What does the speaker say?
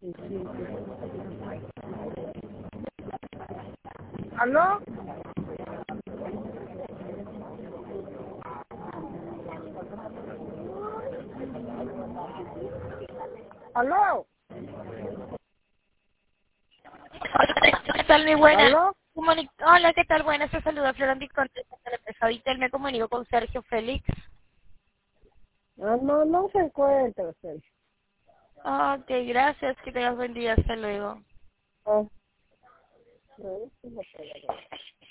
Sí, sí, sí. ¿Aló? ¿Aló? Hola, ¿qué tal? Muy buena. ¿Aló? Hola, ¿qué tal? Buenas, te saluda Florandi Contes de la empresa Vitel. Me comunico con Sergio Félix. Ah, no, no se encuentra, Sergio. Ok, gracias. Que tengas buen día. Hasta luego. Ah, no, no se encuentra.